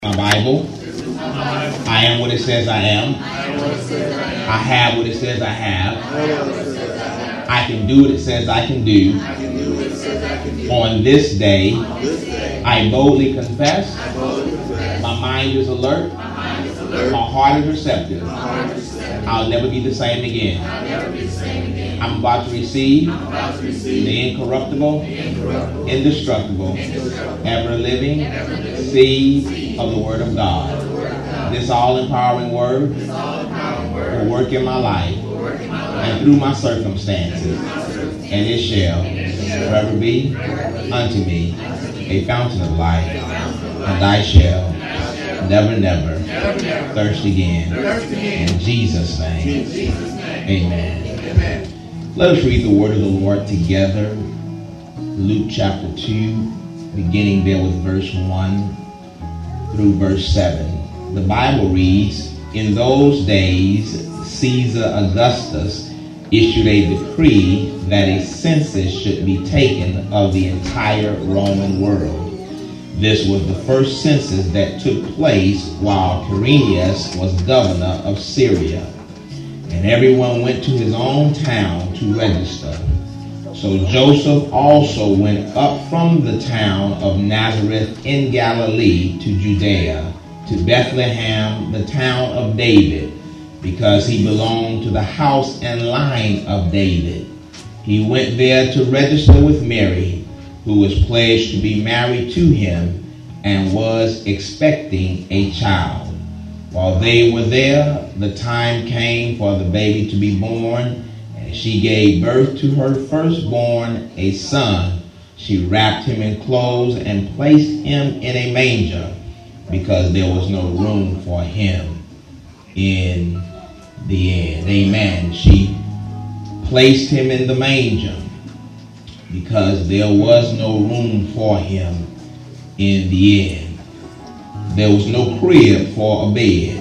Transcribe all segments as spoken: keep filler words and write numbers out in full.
My Bible. I am what it says I am. I have what it says I have. I can do what it says I can do. On this day, I boldly confess. My mind is alert. My heart is receptive. I'll never be the same again. I'm about to receive the incorruptible, indestructible, ever-living seed of the Word of God. This all-empowering Word will work in my life and through my circumstances, and it shall forever be unto me a fountain of life, and I shall never, never thirst again. In Jesus' name, amen. Let us read the word of the Lord together. Luke chapter two, beginning there with verse one through verse seven. The Bible reads, "In those days, Caesar Augustus issued a decree that a census should be taken of the entire Roman world. This was the first census that took place while Quirinius was governor of Syria. And everyone went to his own town to register. So Joseph also went up from the town of Nazareth in Galilee to Judea, to Bethlehem, the town of David, because he belonged to the house and line of David. He went there to register with Mary, who was pledged to be married to him and was expecting a child. While they were there, the time came for the baby to be born, and she gave birth to her firstborn, a son. She wrapped him in clothes and placed him in a manger, because there was no room for him in the inn." Amen. She placed him in the manger because there was no room for him in the inn. There was no crib for a bed,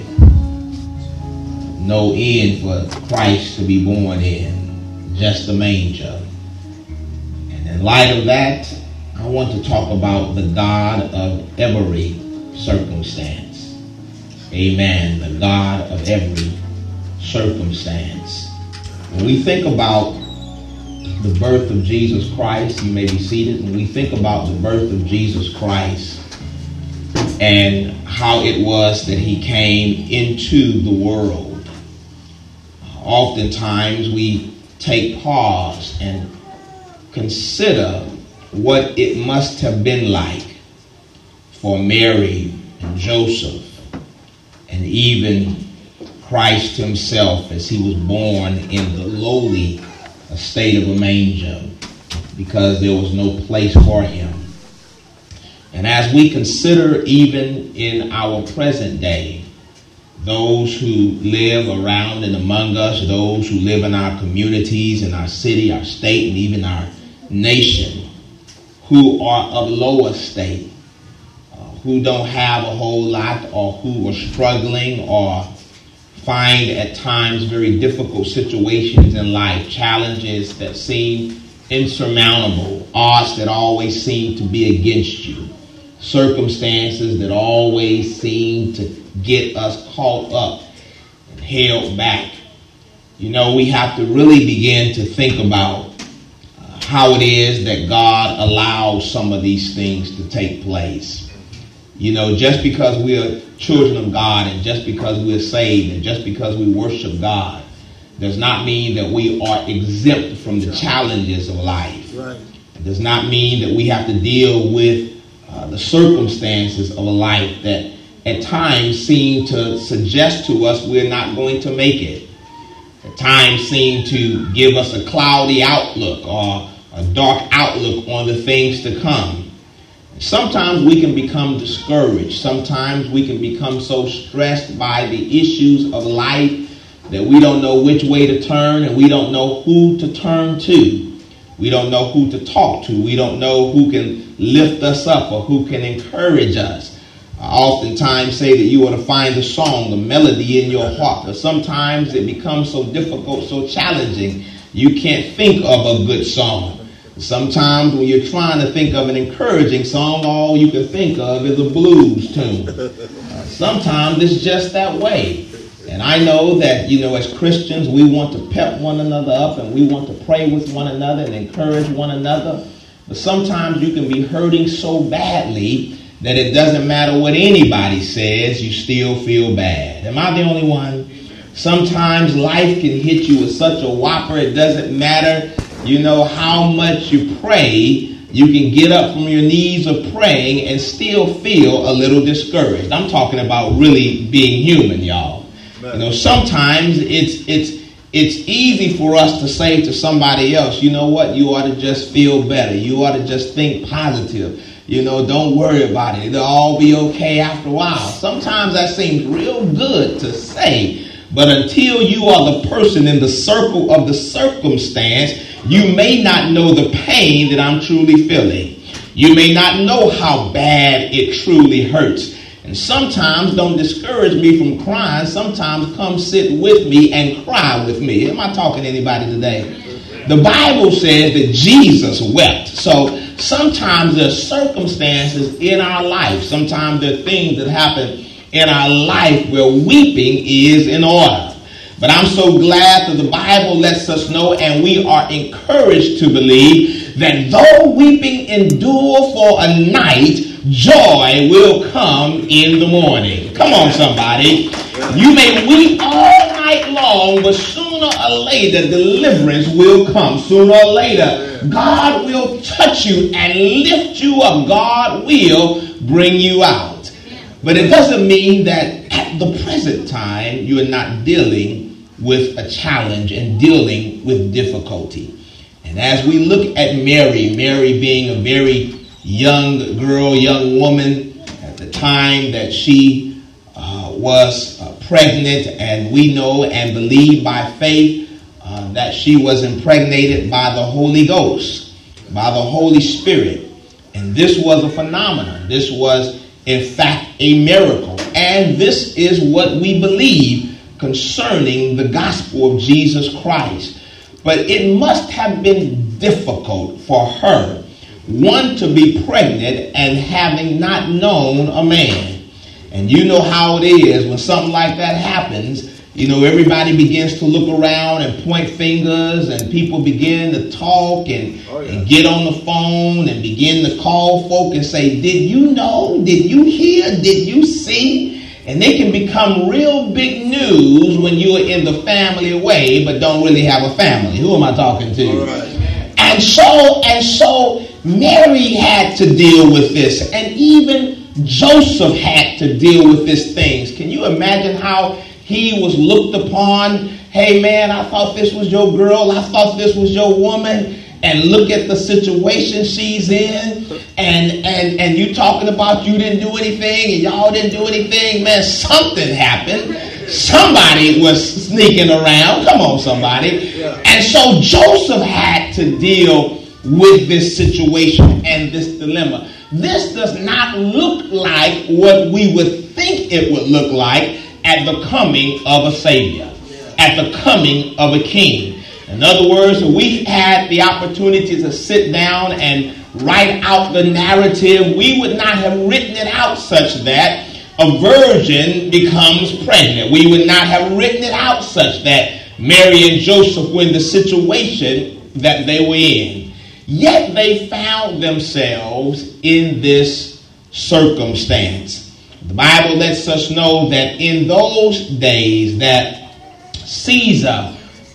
no inn for Christ to be born in, just a manger. And in light of that, I want to talk about the God of every circumstance. Amen. The God of every circumstance. When we think about the birth of Jesus Christ, you may be seated. When we think about the birth of Jesus Christ and how it was that he came into the world, oftentimes we take pause and consider what it must have been like for Mary and Joseph and even Christ himself as he was born in the lowly state of a manger, because there was no place for him. And as we consider even in our present day, those who live around and among us, those who live in our communities, in our city, our state, and even our nation, who are of lower state, uh, who don't have a whole lot, or who are struggling or find at times very difficult situations in life, challenges that seem insurmountable, odds that always seem to be against you, circumstances that always seem to get us caught up and held back. You know, we have to really begin to think about uh, how it is that God allows some of these things to take place. You know, just because we are children of God, and just because we're saved, and just because we worship God, does not mean that we are exempt from the challenges of life. Right. It does not mean that we have to deal with uh, the circumstances of a life that at times seem to suggest to us we're not going to make it. At times seem to give us a cloudy outlook or a dark outlook on the things to come. Sometimes we can become discouraged. Sometimes we can become so stressed by the issues of life that we don't know which way to turn, and we don't know who to turn to. We don't know who to talk to. We don't know who can lift us up or who can encourage us. I oftentimes say that you ought to find a song, a melody in your heart, but sometimes it becomes so difficult, so challenging, you can't think of a good song. Sometimes when you're trying to think of an encouraging song, all you can think of is a blues tune. Uh, sometimes it's just that way. And I know that, you know, as Christians, we want to pep one another up and we want to pray with one another and encourage one another. But sometimes you can be hurting so badly that it doesn't matter what anybody says, you still feel bad. Am I the only one? Sometimes life can hit you with such a whopper, it doesn't matter, you know, how much you pray. You can get up from your knees of praying and still feel a little discouraged. I'm talking about really being human, y'all. You know, sometimes it's it's it's easy for us to say to somebody else, you know what, you ought to just feel better. You ought to just think positive. You know, don't worry about it. It'll all be okay after a while. Sometimes that seems real good to say, but until you are the person in the circle of the circumstance, you may not know the pain that I'm truly feeling. You may not know how bad it truly hurts. And sometimes don't discourage me from crying. Sometimes come sit with me and cry with me. Am I talking to anybody today? The Bible says that Jesus wept. So sometimes there's circumstances in our life. Sometimes there are things that happen in our life where weeping is in order. But I'm so glad that the Bible lets us know, and we are encouraged to believe, that though weeping endure for a night, joy will come in the morning. Come on, somebody. You may weep all night long, but sooner or later, deliverance will come. Sooner or later, God will touch you and lift you up. God will bring you out. But it doesn't mean that at the present time, you are not dealing with a challenge and dealing with difficulty. And as we look at Mary, Mary being a very young girl, young woman at the time that she uh, was uh, pregnant, and we know and believe by faith uh, that she was impregnated by the Holy Ghost, by the Holy Spirit. And this was a phenomenon. This was, in fact, a miracle. And this is what we believe concerning the gospel of Jesus Christ. But it must have been difficult for her, one, to be pregnant and having not known a man. And you know how it is when something like that happens. You know, everybody begins to look around and point fingers, and people begin to talk and, oh, yeah. and get on the phone and begin to call folk and say, did you know? Did you hear? Did you see? And they can become real big news when you are in the family way, but don't really have a family. Who am I talking to? All right. And so, and so Mary had to deal with this, and even Joseph had to deal with these things. Can you imagine how he was looked upon? Hey man, I thought this was your girl. I thought this was your woman. And look at the situation she's in. And, and, and you talking about you didn't do anything and y'all didn't do anything. Man, something happened. Somebody was sneaking around. Come on, somebody. And so Joseph had to deal with this situation and this dilemma. This does not look like what we would think it would look like at the coming of a Savior, at the coming of a King. In other words, we had the opportunity to sit down and write out the narrative. We would not have written it out such that a virgin becomes pregnant. We would not have written it out such that Mary and Joseph were in the situation that they were in. Yet they found themselves in this circumstance. The Bible lets us know that in those days that Caesar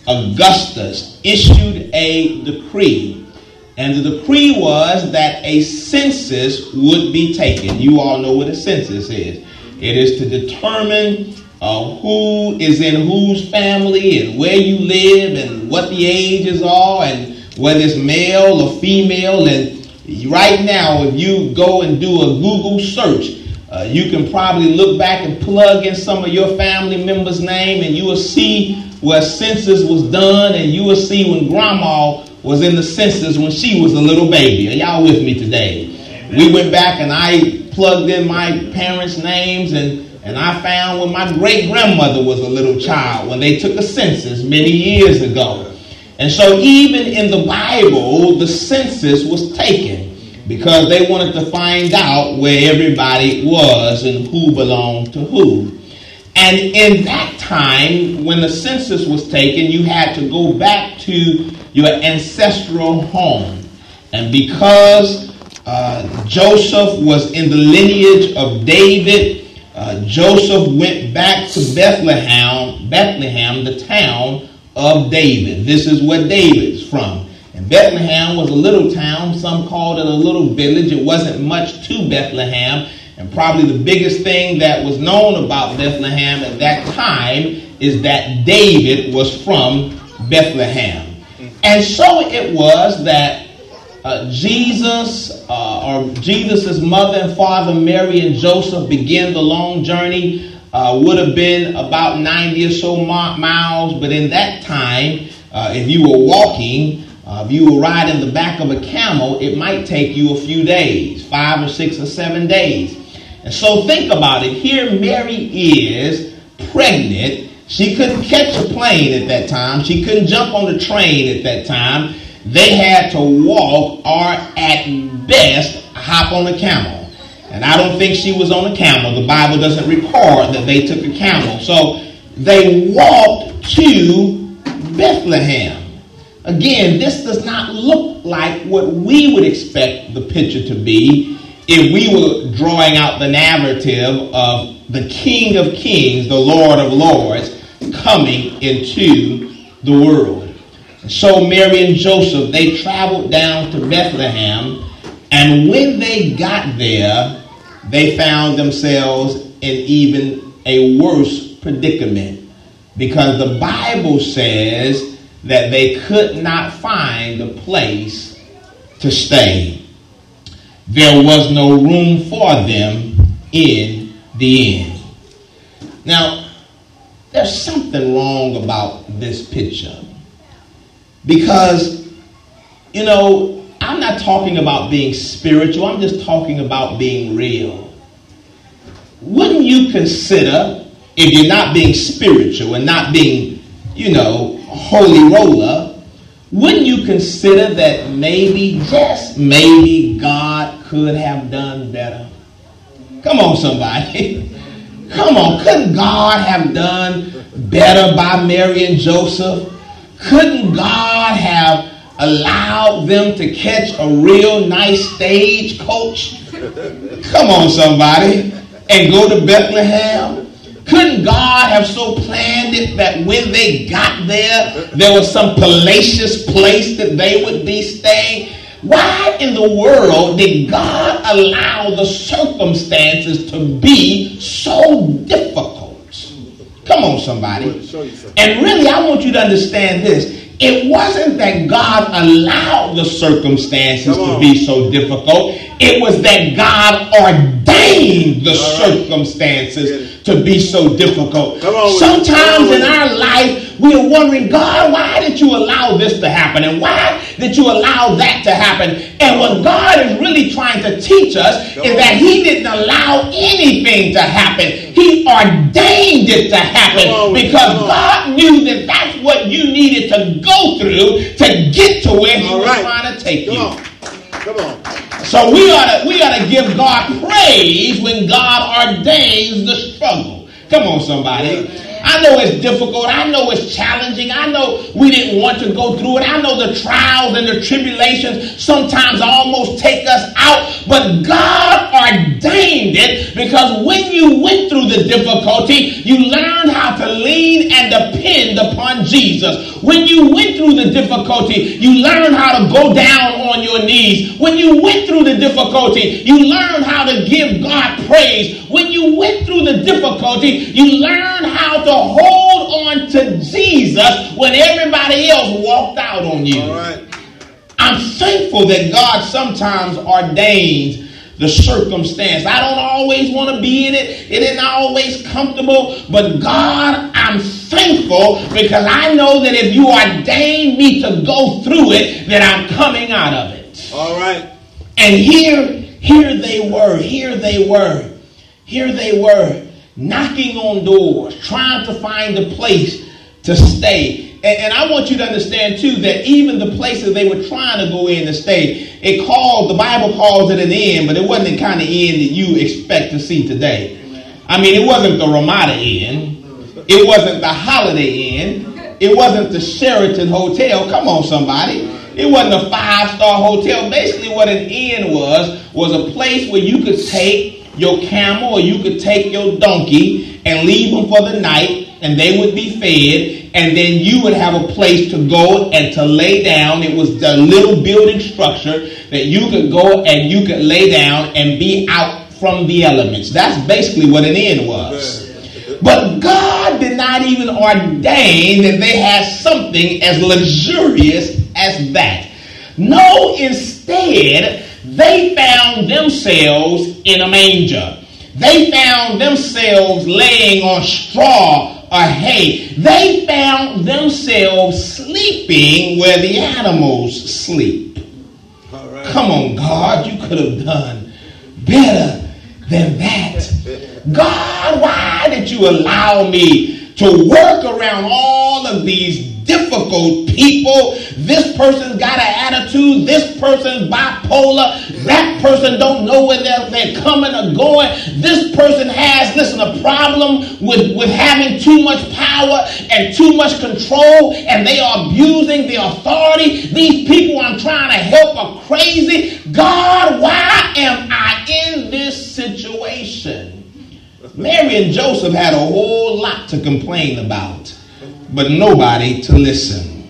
Augustus issued a decree, and the decree was that a census would be taken. You all know what a census is. It is to determine uh, who is in whose family and where you live and what the ages are and whether it's male or female. And right now, if you go and do a Google search, uh, you can probably look back and plug in some of your family members' name, and you will see where census was done, and you will see when grandma was in the census when she was a little baby. Are y'all with me today? Amen. We went back and I plugged in my parents' names, and, and I found when my great-grandmother was a little child when they took a census many years ago. And so even in the Bible, the census was taken because they wanted to find out where everybody was and who belonged to who. And in that time, when the census was taken, you had to go back to your ancestral home. And because uh, Joseph was in the lineage of David, uh, Joseph went back to Bethlehem, Bethlehem, the town of David. This is where David's from. And Bethlehem was a little town. Some called it a little village. It wasn't much to Bethlehem. And probably the biggest thing that was known about Bethlehem at that time is that David was from Bethlehem. And so it was that uh, Jesus, uh, or Jesus' mother and father, Mary and Joseph, began the long journey. Uh, would have been about ninety or so miles, but in that time, uh, if you were walking, uh, if you were riding the back of a camel, it might take you a few days, five or six or seven days. And so think about it. Here Mary is pregnant. She couldn't catch a plane at that time. She couldn't jump on the train at that time. They had to walk or at best hop on a camel. And I don't think she was on a camel. The Bible doesn't record that they took a camel. So they walked to Bethlehem. Again, this does not look like what we would expect the picture to be if we were drawing out the narrative of the King of Kings, the Lord of Lords, coming into the world. So Mary and Joseph, they traveled down to Bethlehem, and when they got there, they found themselves in even a worse predicament, because the Bible says that they could not find a place to stay. There was no room for them in the inn. Now, there's something wrong about this picture, because, you know, I'm not talking about being spiritual. I'm just talking about being real. Wouldn't you consider, if you're not being spiritual and not being, you know, holy roller, wouldn't you consider that maybe, just maybe, God could have done better? Come on, somebody. Come on. Couldn't God have done better by Mary and Joseph? Couldn't God have allowed them to catch a real nice stagecoach? Come on, somebody. And go to Bethlehem? Couldn't God have so planned it that when they got there, there was some palatial place that they would be staying? Why in the world did God allow the circumstances to be so difficult? Come on, somebody. And really, I want you to understand this. It wasn't that God allowed the circumstances to be so difficult. It was that God ordained the circumstances to be so difficult. Sometimes in our life, we are wondering, God, why did you allow this to happen? And why did you allow that to happen? And what God is really trying to teach us is that he didn't allow anything to happen. He ordained it to happen because God knew that that's what you needed to go through to get to where he was trying to take you. Come on. So we ought to, we ought to give God praise when God ordains the struggle. Come on, somebody. I know it's difficult. I know it's challenging. I know we didn't want to go through it. I know the trials and the tribulations sometimes almost take us out. But God ordained it, because when you went through the difficulty, you learned how to lean and depend upon Jesus. When you went through the difficulty, you learned how to go down on your knees. When you went through the difficulty, you learned how to give God praise. When you went through the difficulty, you learned how to hold on to Jesus when everybody else walked out on you. All right. I'm thankful that God sometimes ordains the circumstance. I don't always want to be in it. It isn't always comfortable. But God, I'm thankful because I know that if you ordain me to go through it, that I'm coming out of it. All right. And here, here they were. Here they were. Here they were. Knocking on doors, trying to find a place to stay. And, and I want you to understand, too, that even the places they were trying to go in to stay, it called, the Bible calls it an inn, but it wasn't the kind of inn that you expect to see today. I mean, it wasn't the Ramada Inn. It wasn't the Holiday Inn. It wasn't the Sheraton Hotel. Come on, somebody. It wasn't a five-star hotel. Basically, what an inn was, was a place where you could take your camel or you could take your donkey and leave them for the night, and they would be fed, and then you would have a place to go and to lay down. It was the little building structure that you could go and you could lay down and be out from the elements. That's basically what an inn was. But God did not even ordain that they had something as luxurious as that. No, instead, they found themselves in a manger. They found themselves laying on straw or hay. They found themselves sleeping where the animals sleep. All right. Come on, God, you could have done better than that. God, why did you allow me to work around all of these difficult people? This person's got an attitude. This person's bipolar. That person don't know where they're, they're coming or going. This person has, listen, a problem with, with having too much power and too much control, and they are abusing the authority. These people I'm trying to help are crazy. God, why am I in this situation? Mary and Joseph had a whole lot to complain about, but nobody to listen.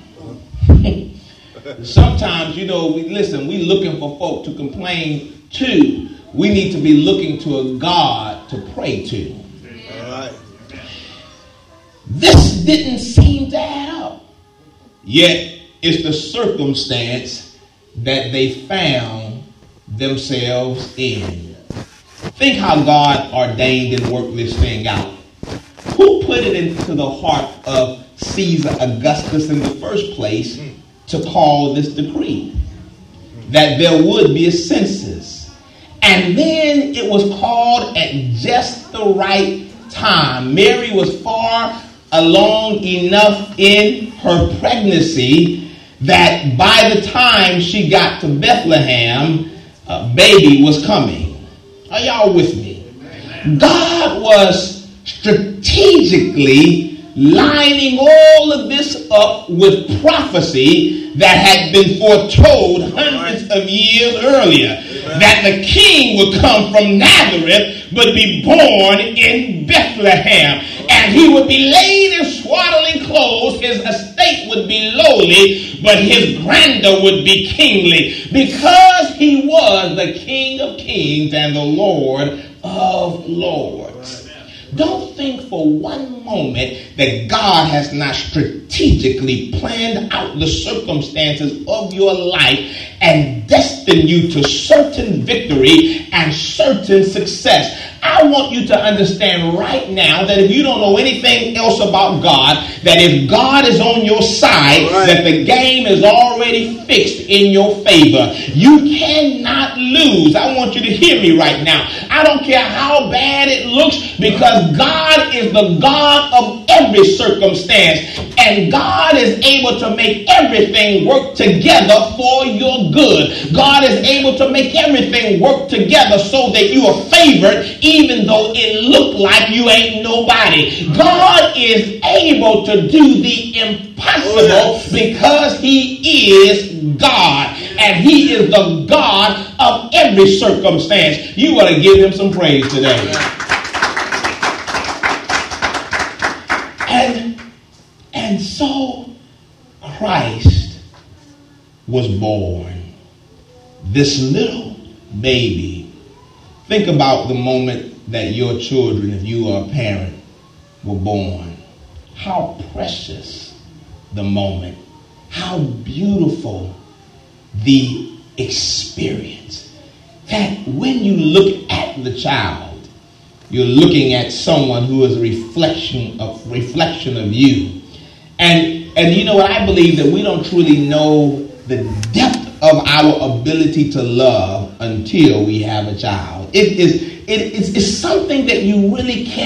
Sometimes, you know, we listen, we looking for folk to complain to. We need to be looking to a God to pray to. All right. This didn't seem to add up. Yet, it's the circumstance that they found themselves in. Think how God ordained and worked this thing out. Who put it into the heart of Caesar Augustus in the first place to call this decree? That there would be a census. And then it was called at just the right time. Mary was far along enough in her pregnancy that by the time she got to Bethlehem, a baby was coming. Are y'all with me? God was strategically lining all of this up with prophecy that had been foretold hundreds of years earlier. That the king would come from Nazareth but be born in Bethlehem. And he would be laid in swaddling clothes. His estate would be lowly, but his grandeur would be kingly. Because he was the King of kings and the Lord of lords. Don't think for one moment that God has not strategically planned out the circumstances of your life and destined you to certain victory and certain success. I want you to understand right now that if you don't know anything else about God, that if God is on your side, right, that the game is already fixed in your favor. You cannot lose. I want you to hear me right now. I don't care how bad it looks, because God is the God of every circumstance, and God is able to make everything work together for your good. God is able to make everything work together so that you are favored, even though it looked like you ain't nobody. God is able to do the impossible because he is God, and he is the God of every circumstance. You ought to give him some praise today. And, and so Christ was born. This little baby. Think about the moment that your children, if you are a parent, were born. How precious the moment. How beautiful the experience. That when you look at the child, you're looking at someone who is a reflection of reflection of you. And and you know what? I believe that we don't truly know the depth of our ability to love until we have a child. It is it is it's something that you really can't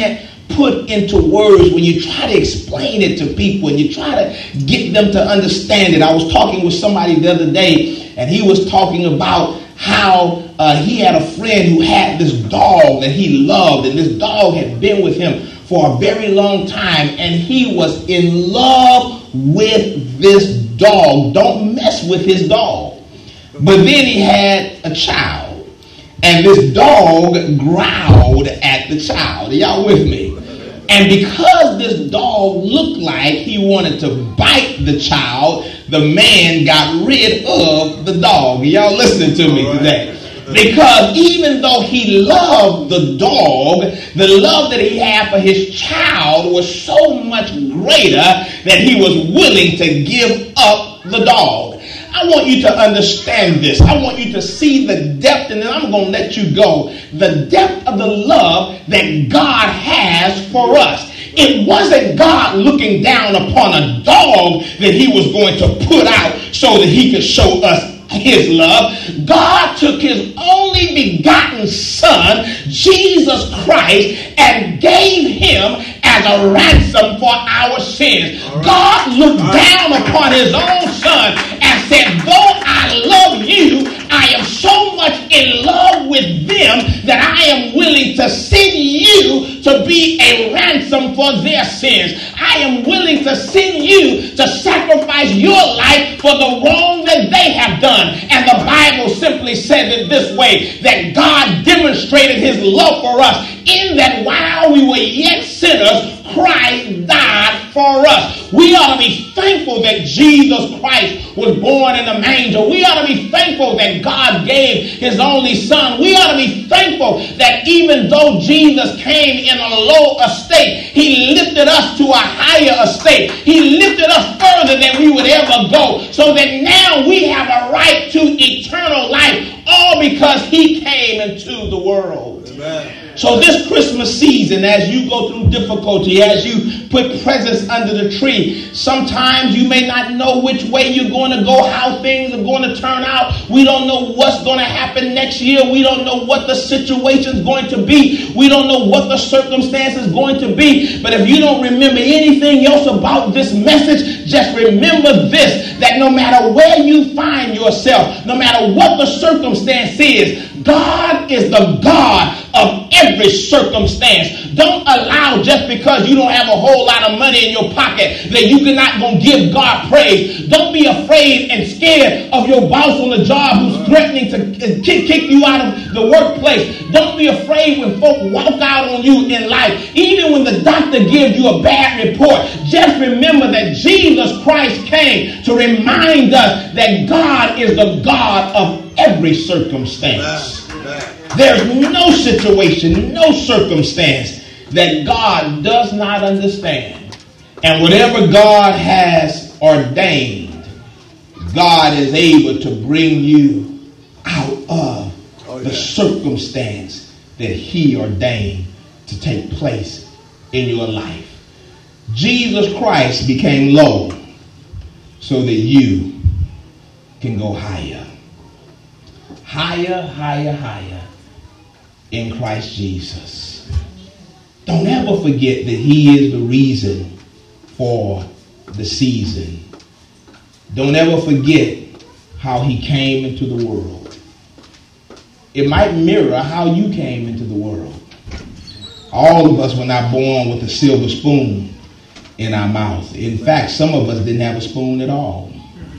put into words, when you try to explain it to people and you try to get them to understand it. I was talking with somebody the other day, and he was talking about how uh, he had a friend who had this dog that he loved, and this dog had been with him for a very long time, and he was in love with this dog. Don't mess with his dog. But then he had a child, and this dog growled at the child. Are y'all with me? And because this dog looked like he wanted to bite the child, the man got rid of the dog. Y'all listening to me today? Because even though he loved the dog, the love that he had for his child was so much greater that he was willing to give up the dog. I want you to understand this. I want you to see the depth, and then I'm going to let you go. The depth of the love that God has for us. It wasn't God looking down upon a dog that he was going to put out so that he could show us his love. God took his only begotten son, Jesus Christ, and gave him as a ransom for our sins. Right. God looked right. down upon his own son and said, though I love you, I am so much in love with them that I am willing to send you to be a ransom for their sins. I am willing to send you to sacrifice your life for the wrong that they have done. And the Bible simply said it this way, that God demonstrated his love for us in that while we were yet sinners, Christ died for us. We ought to be thankful that Jesus Christ was born in a manger. We ought to be thankful that God gave his only son. We ought to be thankful that even though Jesus came in a low estate, he lifted us to a higher estate. He lifted us further than we would ever go, so that now we have a right to eternal life, all because he came into the world. Amen. So this Christmas season, as you go through difficulty, as you put presents under the tree, sometimes you may not know which way you're going to go, how things are going to turn out. We don't know what's going to happen next year. We don't know what the situation's going to be. We don't know what the circumstance is going to be. But if you don't remember anything else about this message, just remember this, that no matter where you find yourself, no matter what the circumstance is, God is the God of every circumstance. Don't allow, just because you don't have a whole lot of money in your pocket, that you are not going to give God praise. Don't be afraid and scared of your boss on the job who's threatening to kick, kick you out of the workplace. Don't be afraid when folk walk out on you in life. Even when the doctor gives you a bad report, just remember that Jesus Christ came to remind us that God is the God of every circumstance. There's no situation, no circumstance that God does not understand. And whatever God has ordained, God is able to bring you out of oh, yeah. the circumstance that he ordained to take place in your life. Jesus Christ became low so that you can go higher. Higher, higher, higher in Christ Jesus. Don't ever forget that he is the reason for the season. Don't ever forget how he came into the world. It might mirror how you came into the world. All of us were not born with a silver spoon in our mouth. In fact, some of us didn't have a spoon at all.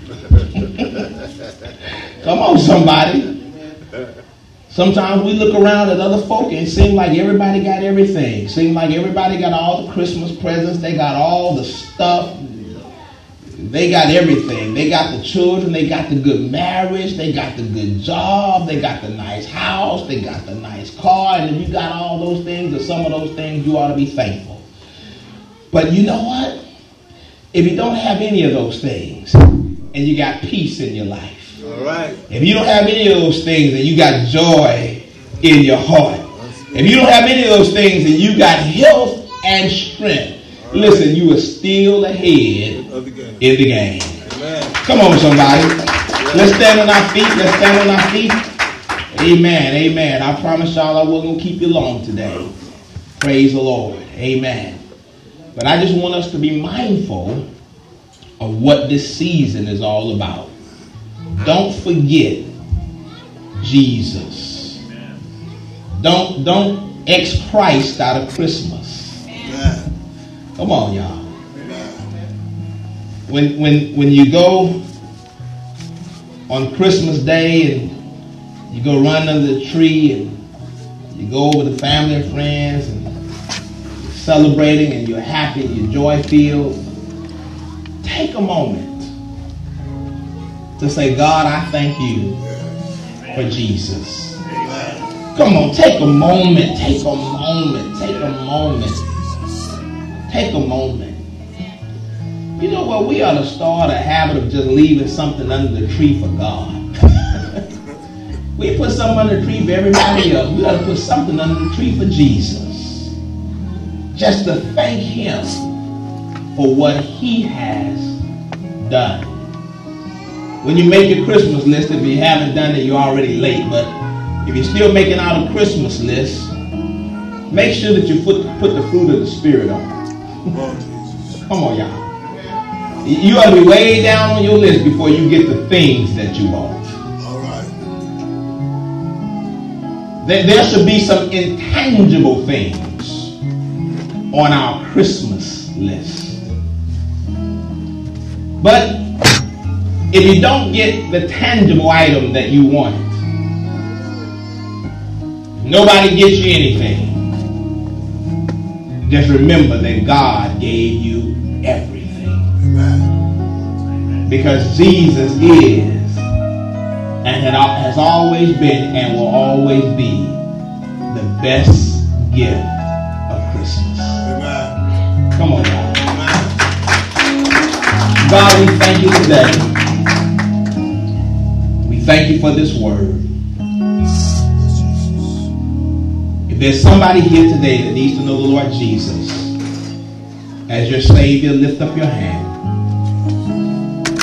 Come on, somebody. Sometimes we look around at other folk and it seems like everybody got everything. It seems like everybody got all the Christmas presents. They got all the stuff. They got everything. They got the children. They got the good marriage. They got the good job. They got the nice house. They got the nice car. And if you got all those things or some of those things, you ought to be thankful. But you know what? If you don't have any of those things and you got peace in your life, all right. If you don't have any of those things and you got joy in your heart, if you don't have any of those things and you got health and strength, right. Listen, you are still ahead of the game. in the game. Amen. Come on, somebody. Yeah. Let's stand on our feet. Let's stand on our feet. Amen. Amen. I promise y'all I wasn't going to keep you long today. Praise the Lord. Amen. But I just want us to be mindful of what this season is all about. Don't forget Jesus. Don't don't X Christ out of Christmas. Come on, y'all. When when when you go on Christmas Day and you go run under the tree and you go with the family and friends and you're celebrating and you're happy and you're joy filled, take a moment to say, God, I thank you for Jesus. Come on, take a moment, take a moment, take a moment, take a moment. You know what? We ought to start a habit of just leaving something under the tree for God. We put something under the tree for everybody else. We ought to put something under the tree for Jesus. Just to thank him for what he has done. When you make your Christmas list, if you haven't done it, you're already late. But if you're still making out a Christmas list, make sure that you put, put the fruit of the Spirit on it. Come on, y'all. You ought to be way down on your list before you get the things that you want. All right. There, there should be some intangible things on our Christmas list. But if you don't get the tangible item that you want, nobody gets you anything, just remember that God gave you everything. Amen. Because Jesus is and has always been and will always be the best gift of Christmas. Amen. Come on, God. Amen. God, we thank you today. We thank you for this word. If there's somebody here today that needs to know the Lord Jesus as your Savior, lift up your hand.